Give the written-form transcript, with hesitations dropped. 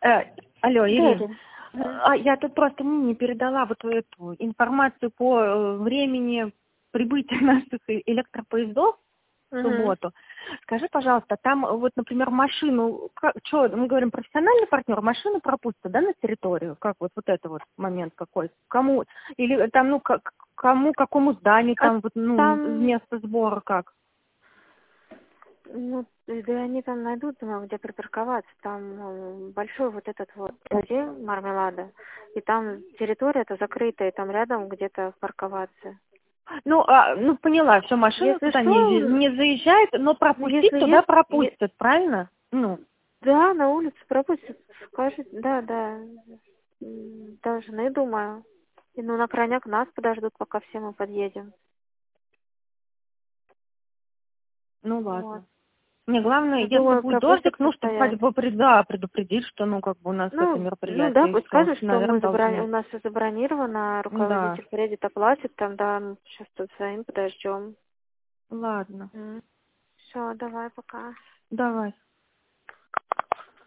Алло, Да, Ирина. Ирина. Мгм. Я тут просто не передала вот эту информацию по времени прибытия наших электропоездов в Мгм. субботу. Скажи, пожалуйста, там вот, например, машину, что, мы говорим, профессиональный партнер, машину пропустят, да, на территорию? Как вот это вот момент какой? Кому? Или там, ну, кому, какому зданию, А там вот, ну, там, место сбора как? ну, да они там найдут, думаю, где припарковаться. Там большой вот этот вот музей Мармелада. И там территория-то закрытая, и там рядом где-то парковаться. Ну, поняла, все, машина Если туда что, не заезжает, но пропустить если туда есть, пропустят, правильно? Ну, да, на улице пропустят, скажет, да, да. Даже не думаю. И, ну, на крайняк нас подождут, пока все мы подъедем. ну Вот. ладно. Мне главное, Ну, если думаю, будет дождик, пропустят ну, чтобы хотя постоять. бы предупредить, что, ну, как бы у нас это Ну да, мероприятие, и пусть все, скажут, что наверное, у должны. нас все забронировано, Да, руководитель приедет, оплатит, там, да, сейчас тут своим подождем. ладно, Все, давай, пока. давай.